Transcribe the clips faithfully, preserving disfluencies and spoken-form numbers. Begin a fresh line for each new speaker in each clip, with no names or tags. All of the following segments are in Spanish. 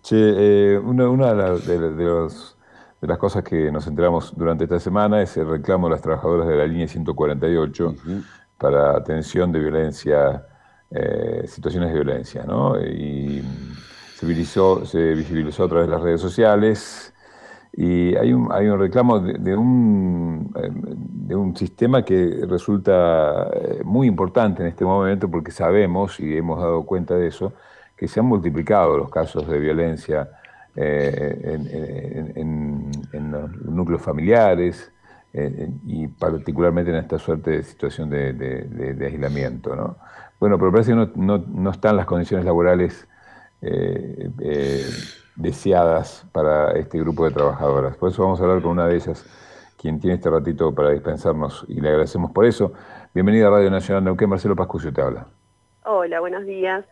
Che, eh, una, una de, la- de- de los- de las cosas que nos enteramos durante esta semana es el reclamo de las trabajadoras de la línea ciento cuarenta y ocho
Ujú.
para atención de violencia, eh, situaciones de violencia, ¿no? Y se visibilizó, se visibilizó a través de las redes sociales y hay un, hay un reclamo de, de un, eh, de un sistema que resulta eh, muy importante en este momento porque sabemos y hemos dado cuenta de eso que se han multiplicado los casos de violencia eh, en, en- en- en los núcleos familiares eh, y particularmente en esta suerte de situación de, de- de- de aislamiento, ¿no? Bueno, pero parece que no, no- no están las condiciones laborales eh, eh, deseadas para este grupo de trabajadoras. Por eso vamos a hablar con una de ellas, quien tiene este ratito para dispensarnos y le agradecemos por eso. Bienvenida a Radio Nacional Neuquén, Marcelo Pascucio te habla.
Hola, buenos días.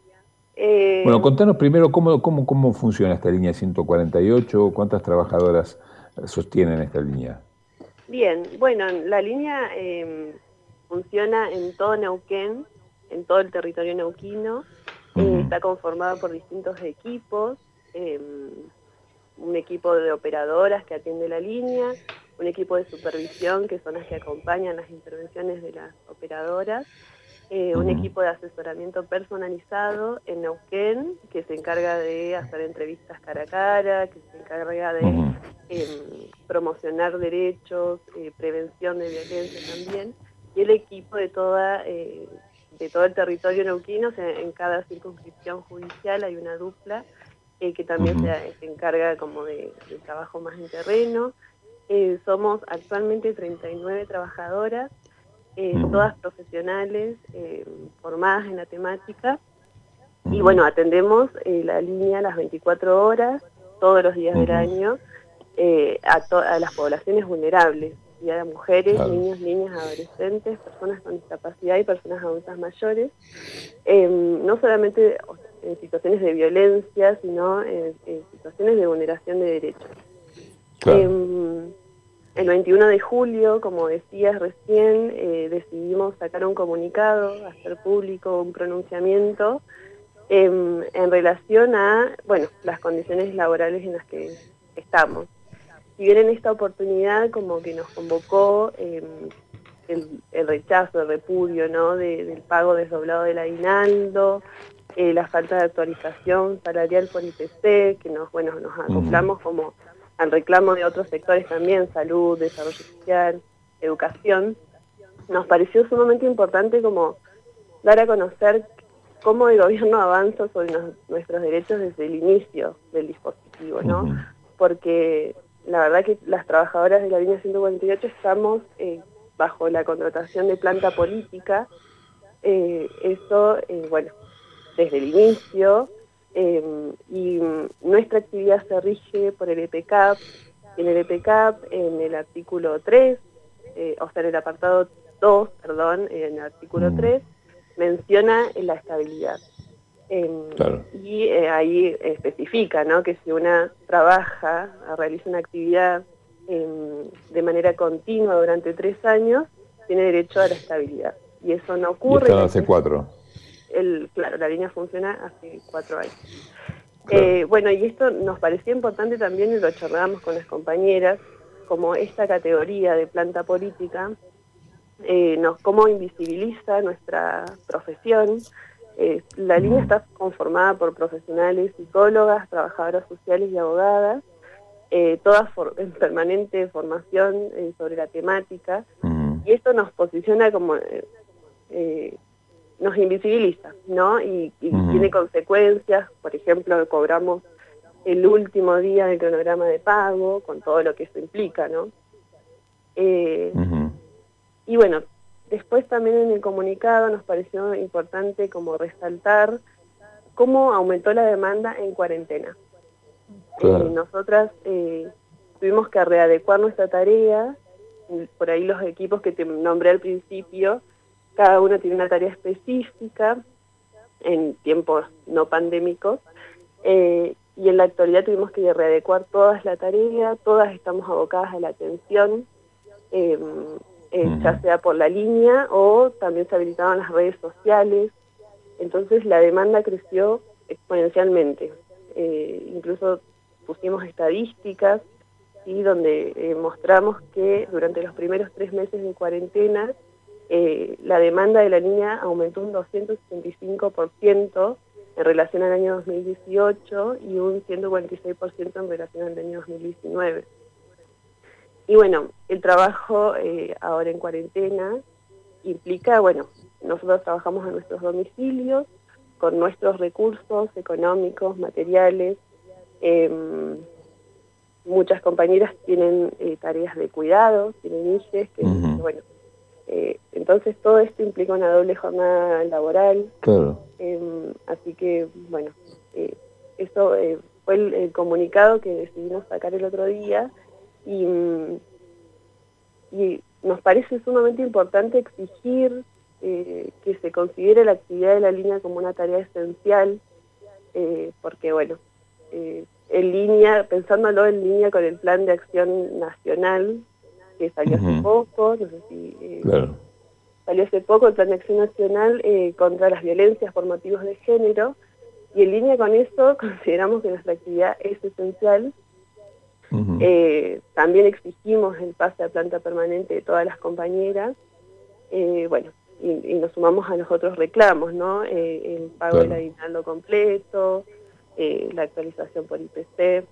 Bueno,
Eh,
contanos primero cómo, cómo, cómo funciona esta línea ciento cuarenta y ocho, cuántas trabajadoras sostienen esta línea.
bien, bueno, la línea eh, funciona en todo Neuquén, en todo el territorio neuquino. Eh,
Ujú,
está conformada por distintos equipos, eh, un equipo de operadoras que atiende la línea, un equipo de supervisión que son las que acompañan las intervenciones de las operadoras, eh, un
ujú,
equipo de asesoramiento personalizado en Neuquén que se encarga de hacer entrevistas cara a cara, que se encarga de
ujú,
eh, promocionar derechos, eh, prevención de violencia también, y el equipo de toda eh, de todo el territorio neuquino. O sea, en cada circunscripción judicial hay una dupla eh, que también
ujú,
se, se encarga como de, de trabajo más en terreno. Eh, somos actualmente treinta y nueve trabajadoras, eh,
ujú,
todas profesionales, eh, formadas en la temática, y
ujú,
bueno, atendemos eh, la línea las veinticuatro horas, todos los días del
ujú.
año, eh, a, a las poblaciones vulnerables, y a mujeres,
Claro.
niños, niñas, adolescentes, personas con discapacidad y personas adultas mayores, eh, no solamente en situaciones de violencia, sino en, en situaciones de vulneración de derechos.
Claro.
Eh, el veintiuno de julio, como decías recién, eh, decidimos sacar un comunicado, hacer público un pronunciamiento eh, en relación a, bueno, las condiciones laborales en las que estamos. Si bien en esta oportunidad como que nos convocó eh, el, el rechazo, el repudio, ¿no?, de, del pago desdoblado del aguinaldo, eh, la falta de actualización salarial por I P C, que nos, bueno, nos
Ujú,
acoplamos como al reclamo de otros sectores también, salud, desarrollo social, educación. Nos pareció sumamente importante como dar a conocer cómo el gobierno avanza sobre nos, nuestros derechos desde el inicio del dispositivo, ¿no?
ujú,
Porque la verdad que las trabajadoras de la línea ciento cuarenta y ocho estamos eh, bajo la contratación de planta política. Eh, eso, eh, bueno, desde el inicio, eh, y nuestra actividad se rige por el E P C A P. En el E P C A P, en el artículo tres, eh, o sea, en el apartado dos, perdón, en el artículo
ujú.
tres, menciona la estabilidad. Eh,
Claro.
y eh, ahí especifica, ¿no?, que si una trabaja, realiza una actividad eh, de manera continua durante tres años, tiene derecho a la estabilidad. Y eso no
Y
ocurre,
están
la
hace
línea,
cuatro.
el, claro, la línea funciona hace cuatro años.
Claro.
Eh, bueno, y esto nos parecía importante también, y lo charlábamos con las compañeras, como esta categoría de planta política, eh, nos, cómo invisibiliza nuestra profesión. Eh, la línea
Ujú,
está conformada por profesionales, psicólogas, trabajadoras sociales y abogadas, eh, todas for en permanente formación eh, sobre la temática,
ujú,
y esto nos posiciona como, eh, eh, nos invisibiliza, ¿no? Y, y
ujú,
tiene consecuencias. Por ejemplo, cobramos el último día del cronograma de pago, con todo lo que eso implica, ¿no? Eh,
ujú.
y bueno, después también en el comunicado nos pareció importante como resaltar cómo aumentó la demanda en cuarentena. Eh,
Claro.
nosotras eh, tuvimos que readecuar nuestra tarea. Por ahí los equipos que te nombré al principio, cada uno tiene una tarea específica en tiempos no pandémicos, eh, y en la actualidad tuvimos que readecuar todas la tarea, todas estamos abocadas a la atención, eh, eh,
Ujú,
ya sea por la línea o también se habilitaban las redes sociales. Entonces la demanda creció exponencialmente. eh, incluso pusimos estadísticas, ¿sí? Donde eh, mostramos que durante los primeros tres meses de cuarentena eh, la demanda de la línea aumentó un doscientos sesenta y cinco por ciento en relación al año dos mil dieciocho y un ciento cuarenta y seis por ciento en relación al año dos mil diecinueve. Y bueno, el trabajo eh, ahora en cuarentena implica, bueno, nosotros trabajamos en nuestros domicilios con nuestros recursos económicos, materiales. Eh, muchas compañeras tienen eh, tareas de cuidado, tienen hijas, que,
Uh-huh.
que bueno, eh, entonces todo esto implica una doble jornada laboral.
Claro.
Eh, así que, bueno, eh, eso eh, fue el, el comunicado que decidimos sacar el otro día y, y nos parece sumamente importante exigir eh, que se considere la actividad de la línea como una tarea esencial, eh, porque, bueno, eh, en línea, pensándolo en línea con el Plan de Acción Nacional, que salió uh-huh. hace poco, no sé si... Eh,
claro.
Salió hace poco el Plan de Acción Nacional eh, contra las violencias por motivos de género, y en línea con eso consideramos que nuestra actividad es esencial. Uh-huh. eh, también exigimos el pase a planta permanente de todas las compañeras, eh, bueno, y, y nos sumamos a los otros reclamos, ¿no? Eh, el pago claro. del aguinaldo completo, eh, la actualización por I P C.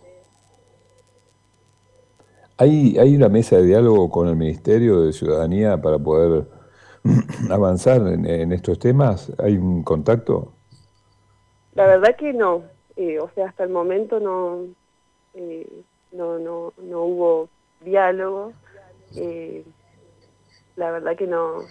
¿Hay, ¿Hay una mesa de diálogo con el Ministerio de Ciudadanía para poder avanzar en, en estos temas? ¿Hay un contacto?
La verdad que no, eh, o sea, hasta el momento no, eh, no, no, no hubo diálogo. Eh, la verdad que no,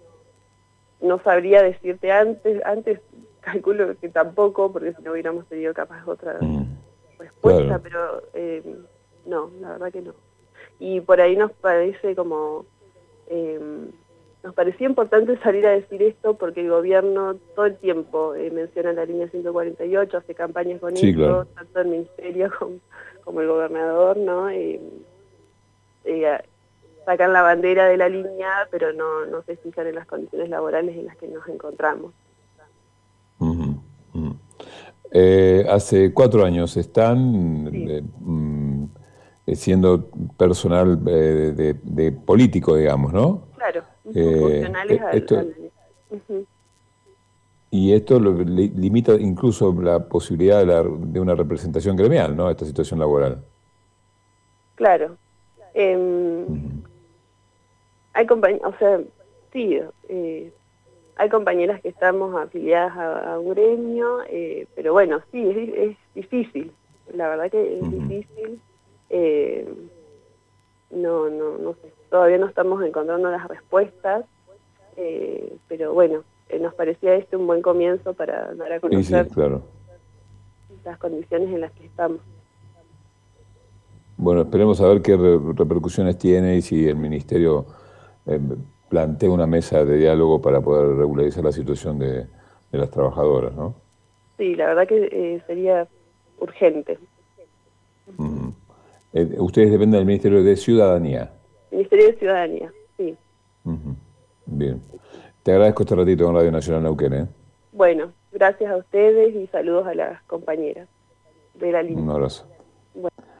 no sabría decirte antes, antes calculo que tampoco, porque si no hubiéramos tenido capaz otra mm, respuesta, claro. pero eh, no, la verdad que no. Y por ahí nos parece como, eh, nos parecía importante salir a decir esto porque el gobierno todo el tiempo eh, menciona la línea ciento cuarenta y ocho, hace campañas con sí, eso, claro. tanto el ministerio como, como el gobernador, ¿no? Eh, eh, sacan la bandera de la línea, pero no, no se fijan en las condiciones laborales en las que nos encontramos.
Uh-huh, uh-huh. Eh, hace cuatro años están sí. eh, mm, siendo personal eh, de, de político, digamos, ¿no?
Claro, eh, funcionales al,
esto,
al... Uh-huh.
Y esto lo, li, limita incluso la posibilidad de, la, de una representación gremial, ¿no? Esta situación laboral.
Claro. Eh, uh-huh. Hay compañeras, o sea, sí, eh, hay compañeras que estamos afiliadas a, a un gremio, eh, pero bueno, sí, es, es difícil, la verdad que es uh-huh. difícil. Eh, no, no, no sé, todavía no estamos encontrando las respuestas, eh, pero bueno, eh, nos parecía este un buen comienzo para dar a conocer
sí, sí, claro.
las condiciones en las que estamos.
Bueno, esperemos a ver qué re repercusiones tiene y si el Ministerio eh, plantea una mesa de diálogo para poder regularizar la situación de, de las trabajadoras, ¿no?
Sí, la verdad que eh, sería urgente.
Uh-huh. eh, ustedes dependen del Ministerio de Ciudadanía.
Ministerio de Ciudadanía, sí.
Uh-huh. Bien. Te agradezco este ratito con Radio Nacional Neuquén, ¿eh?
Bueno, gracias a ustedes y saludos a las compañeras de la línea.
Un abrazo.
Bueno.